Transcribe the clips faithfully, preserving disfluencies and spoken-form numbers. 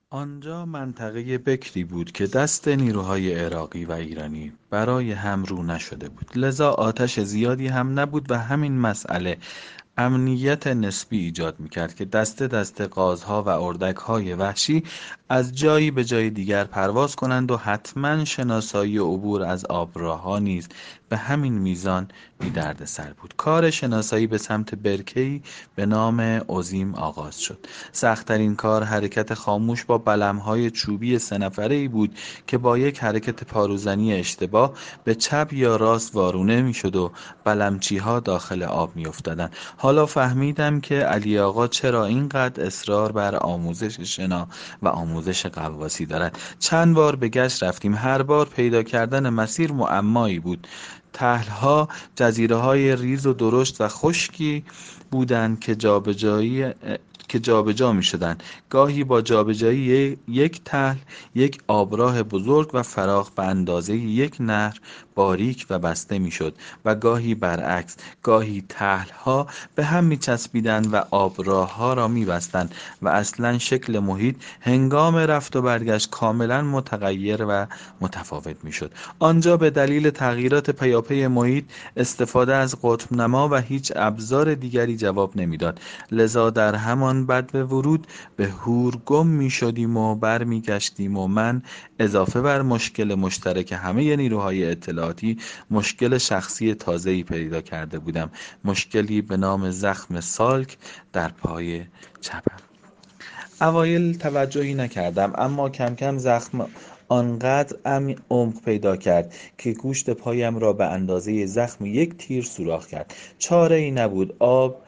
آنجا منطقه بکری بود که دست نیروهای عراقی و ایرانی برای هم رو نشده بود، لذا آتش زیادی هم نبود و همین مسئله امنیت نسبی ایجاد میکرد که دسته دسته قازها و اردکهای وحشی از جایی به جای دیگر پرواز کنند و حتما شناسایی و عبور از آبراهها نیز به همین میزان بی درد سر بود. کار شناسایی به سمت برکه‌ای به نام عظیم آغاز شد. سختترین کار حرکت خاموش با بلمهای چوبی سه نفره‌ای بود که با یک حرکت پاروزنی اشتباه به چپ یا راست وارونه میشد و بلمچیها داخل آب میافتادند. حالا فهمیدم که علی آقا چرا اینقدر اصرار بر آموزش شنا و آموزش غواصی دارد. چند بار به گشت رفتیم، هر بار پیدا کردن مسیر معمایی بود. تلها جزیره‌های ریز و درشت و خشکی بودند که جابجایی که جابجا می شدند. گاهی با جابجایی یک تل یک آبراه بزرگ و فراخ به اندازه یک نهر باریک و بسته می شد و گاهی برعکس، گاهی تلها به هم می چسبیدند و آبراه ها را می بستند و اصلا شکل محیط هنگام رفت و برگشت کاملا متغیر و متفاوت می شد. آنجا به دلیل تغییرات پیاپی محیط استفاده از قطب نما و هیچ ابزار دیگری جواب نمیداد. لذا در همان بدو ورود به هور گم می شدیم و بر می گشتیم و من اضافه بر مشکل مشترک همه نیروهای اطلاعاتی مشکل شخصی تازه‌ای پیدا کرده بودم، مشکلی به نام زخم سالک در پای چپم. اوایل توجهی نکردم، اما کم کم زخم آنقدر عمق پیدا کرد که گوشت پایم را به اندازه زخم یک تیر سوراخ کرد. چاره ای نبود. آب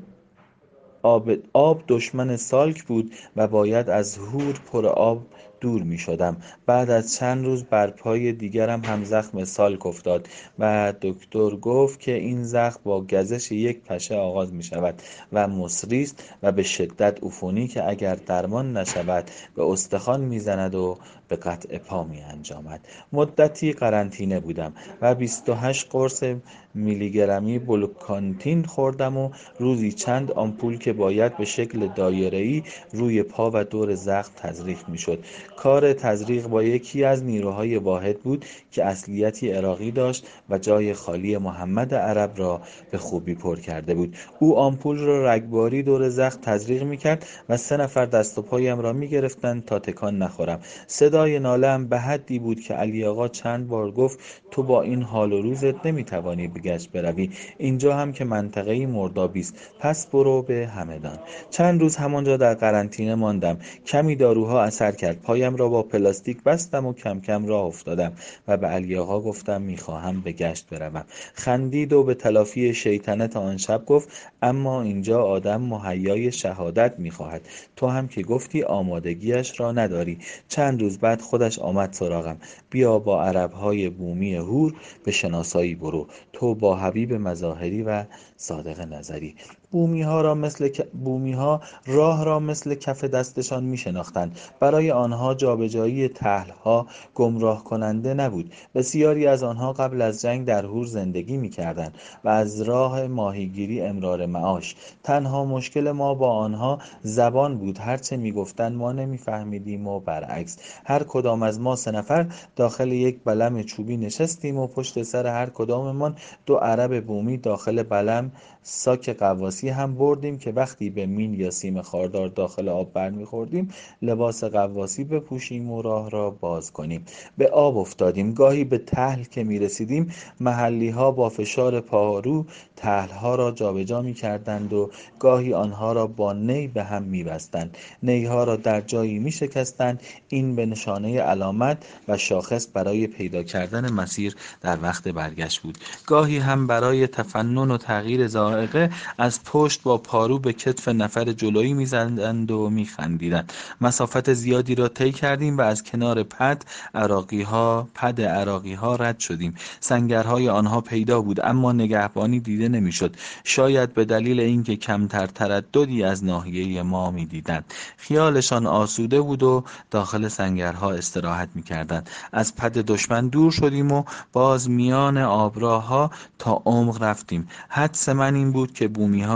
آب, آب دشمن سالک بود و باید از هور پر آب دور می شدم. بعد از چند روز بر پای دیگرم هم زخم سالک افتاد و دکتر گفت که این زخم با گزش یک پشه آغاز می شود و مصری است و به شدت عفونی که اگر درمان نشود به استخوان می زند و به قطع پا می انجامد. مدتی قرنطینه بودم و بیست و هشت قرص میلی گرمی بلوکانتین خوردم و روزی چند آمپول که باید به شکل دایره‌ای روی پا و دور زخم تزریق میشد. کار تزریق با یکی از نیروهای واحد بود که اصلیتی عراقی داشت و جای خالی محمد عرب را به خوبی پر کرده بود. او آمپول را رگباری دور زخم تزریق میکرد و سه نفر دست و پایم را میگرفتند تا تکان نخورم. صدای ناله‌ام به حدی بود که علی آقا چند بار گفت تو با این حال و روزت نمیتوانی به گشت بروی، اینجا هم که منطقه مردابی است، پس برو به همدان. چند روز همانجا در قرنطینه ماندم. کمی داروها اثر کرد. پایم را با پلاستیک بستم و کم کم راه افتادم و به علی آقا گفتم میخواهم به گشت بروم. خندید و به تلافی شیطنت آن شب گفت اما اینجا آدم مهیای شهادت میخواهد، تو هم که گفتی آمادگیش را نداری. چند روز بعد خودش آمد سراغم. بیا با عربهای بومی هور به شناسایی برو، تو با حبیب مظاهری و صادق نظری. بومی ها را مثل بومی ها راه را مثل کف دستشان می شناختند. برای آنها جابجایی تل ها گمراه کننده نبود. بسیاری از آنها قبل از جنگ در هور زندگی می کردند و از راه ماهیگیری امرار معاش. تنها مشکل ما با آنها زبان بود. هرچه می گفتند ما نمی فهمیدیم و برعکس. هر کدام از ما سه نفر داخل یک بلم چوبی نشستیم و پشت سر هر کداممان دو عرب بومی داخل بلم ساک غواصی هم بردیم که وقتی به مین یا سیم خاردار داخل آب برمیخوردیم لباس غواصی بپوشیم و راه را باز کنیم. به آب افتادیم. گاهی به تل که میرسیدیم محلی ها با فشار پارو تل ها را جابجا می کردند و گاهی آنها را با نی به هم می بستند. نی ها را در جایی می شکستند. این به نشانه علامت و شاخص برای پیدا کردن مسیر در وقت برگشت بود. گاهی هم برای تفنن و تغییر ذائقه از پشت با پارو به کتف نفر جلویی می‌زدند و می‌خندیدند. مسافت زیادی را طی کردیم و از کنار پد عراقی ها پد عراقی ها رد شدیم. سنگرهای آنها پیدا بود اما نگهبانی دیده نمی‌شد. شاید به دلیل اینکه کمتر ترددی از ناحیه ما می‌دیدند. خیالشان آسوده بود و داخل سنگرها استراحت می‌کردند. از پد دشمن دور شدیم و باز میان آبراه‌ها تا عمق رفتیم. حدس من این بود که بومی‌ها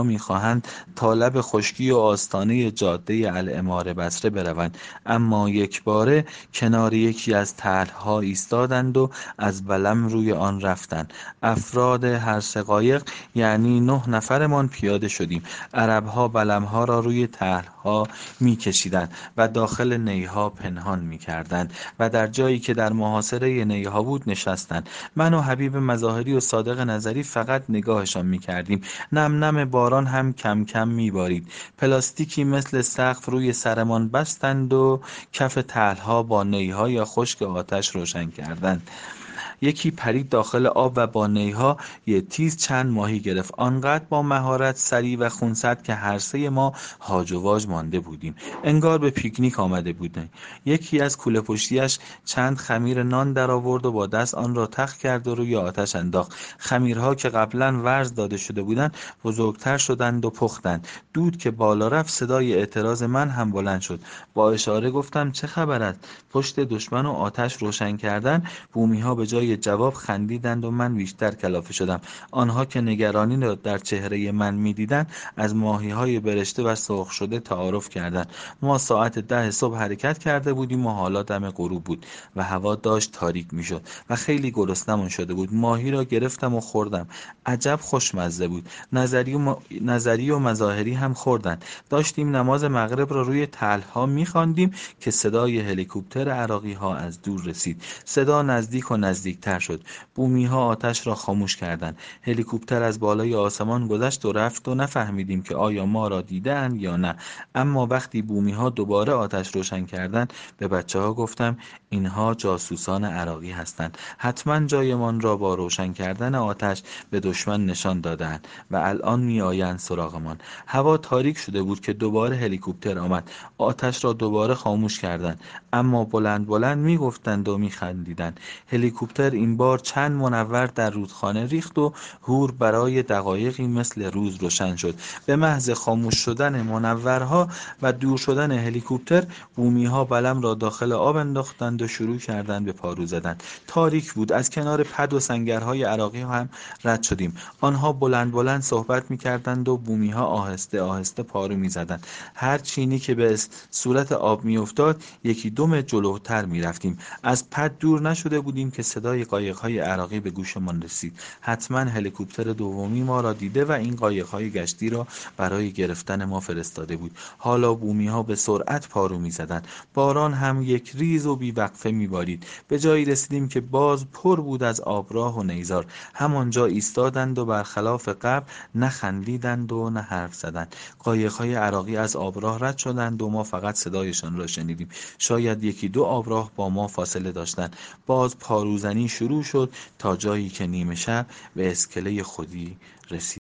میخواهند تا لب خشکی و آستانه جاده العماره بصره بروند، اما یک باره کنار یکی از تلها ایستادند و از بلم روی آن رفتند. افراد هر سه قایق یعنی نه نفرمان پیاده شدیم. عربها بلمها را روی تلها میکشیدند و داخل نیها پنهان میکردند و در جایی که در محاصره نیها بود نشستند. من و حبیب مظاهری و صادق نظری فقط نگاهشان میکردیم. نم نم باران هم کم کم میبارید. پلاستیکی مثل سقف روی سرمان بستند و کف تلها با نیها یا خشک آتش روشن کردند. یکی پرید داخل آب و با نیها یه تیز چند ماهی گرفت. آنقدر با مهارت سریع و خونسرد که هر سه ما هاج و واج مانده بودیم. انگار به پیکنیک آمده بودیم. یکی از کوله پشتیش چند خمیر نان در آورد و با دست آن را تخت کرد و روی آتش انداخت. خمیرها که قبلا ورز داده شده بودند بزرگتر شدند و پختند. دود که بالا رفت صدای اعتراض من هم بلند شد. با اشاره گفتم چه خبر است؟ پشت دشمن و آتش روشن کردن. بومی ها به جای جواب خندیدند و من بیشتر کلافه شدم. آنها که نگرانی را در چهره من می‌دیدند از ماهی‌های برشته و سرخ شده تعارف کردند. ما ساعت ده صبح حرکت کرده بودیم و حالا دم غروب بود و هوا داشت تاریک می‌شد و خیلی گرسنه‌مان شده بود. ماهی را گرفتم و خوردم. عجب خوشمزه بود. نظری و, م... نظری و مظاهری هم خوردند. داشتیم نماز مغرب را روی تلها می‌خواندیم که صدای هلیکوپتر عراقی‌ها از دور رسید. صدا نزدیک و نزدیکتر شد. بومی‌ها آتش را خاموش کردند. هلیکوپتر از بالای آسمان گذشت و رفت و نفهمیدیم که آیا ما را دیدند یا نه. اما وقتی بومی‌ها دوباره آتش روشن کردند به بچه‌ها گفتم اینها جاسوسان عراقی هستند. حتما جایمان را با روشن کردن آتش به دشمن نشان دادند و الان می‌آیند سراغمان. هوا تاریک شده بود که دوباره هلیکوپتر آمد. آتش را دوباره خاموش کردند، اما بلند بلند می‌گفتند و می‌خندیدند. هلیکوپتر این بار چند منور در رودخانه ریخت و هور برای دقایقی مثل روز روشن شد. به محض خاموش شدن منورها و دور شدن هلیکوپتر بومی‌ها بلم را داخل آب انداختند و شروع کردند به پارو زدن. تاریک بود. از کنار پد و سنگرهای عراقی هم رد شدیم. آنها بلند بلند صحبت می‌کردند و بومی‌ها آهسته آهسته پارو می‌زدند. هر چینی که به صورت آب می‌افتاد یکی دو متر جلوتر می‌رفتیم. از پد دور نشده بودیم که صدای قایق‌های عراقی به گوشمان رسید. حتما هلیکوپتر دومی ما را دیده و این قایق‌های گشتی را برای گرفتن ما فرستاده بود. حالا بومی‌ها به سرعت پارو می‌زدند. باران هم یک ریز و بی‌وقفه می‌بارید. به جایی رسیدیم که باز پر بود از آبراه و نیزار. همانجا ایستادند و برخلاف قبل نه خندیدند و نه حرف زدند. قایق‌های عراقی از آبراه رد شدند و ما فقط صدایشان را شنیدیم. شاید یکی دو آبراه با ما فاصله داشتند. باز پاروزنی شروع شد تا جایی که نیمه شب به اسکله خودی رسید.